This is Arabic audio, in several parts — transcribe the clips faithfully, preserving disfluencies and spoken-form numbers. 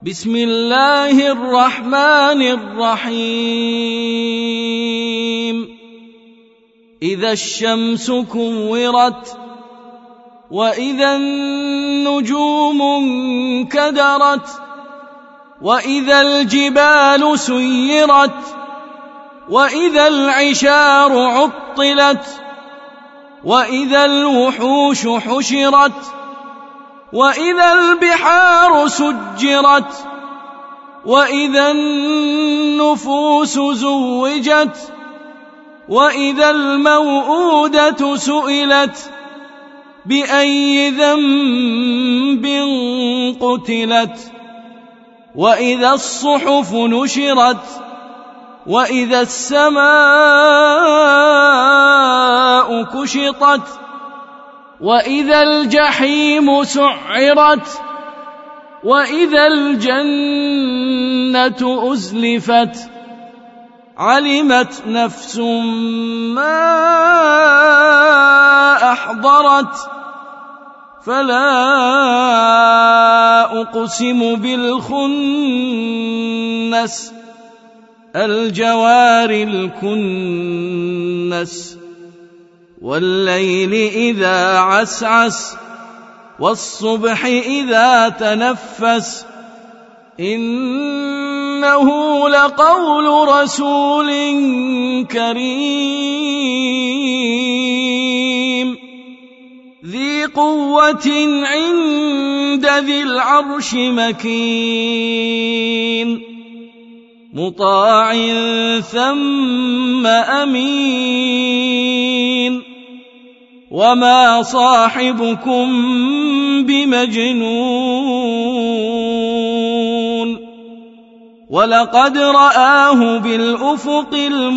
بسم الله الرحمن الرحيم إذا الشمس كورت وإذا النجوم انكدرت وإذا الجبال سيرت وإذا العشار عطلت وإذا الوحوش حشرت وإذا البحار سجرت وإذا النفوس زوجت وإذا الموءودة سئلت بأي ذنب قتلت وإذا الصحف نشرت وإذا السماء كشطت وإذا الجحيم سعرت وإذا الجنة أزلفت علمت نفس ما أحضرت فلا أقسم بالخنس الجوار الكنس والليل إذا عسعس والصبح إذا تنفس إنه لقول رسول كريم ذي قوة عند ذي العرش مكين مطاع ثم أمين وما صاحبكم بمجنون ولقد رآه بالأفق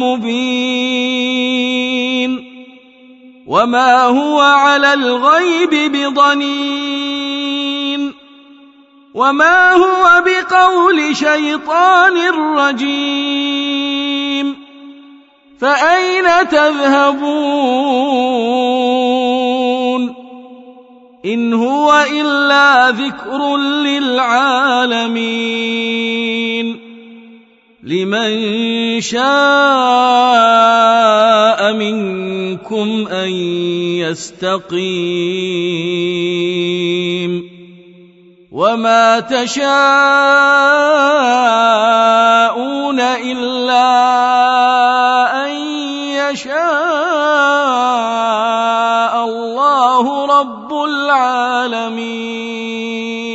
المبين وما هو على الغيب بضنين وما هو بقول شيطان رجيم فأين تذهبون إن هو إلا ذكر للعالمين لمن شاء منكم أن يستقيم وما تشاءون إلا أن يشاء الله رب العالمين.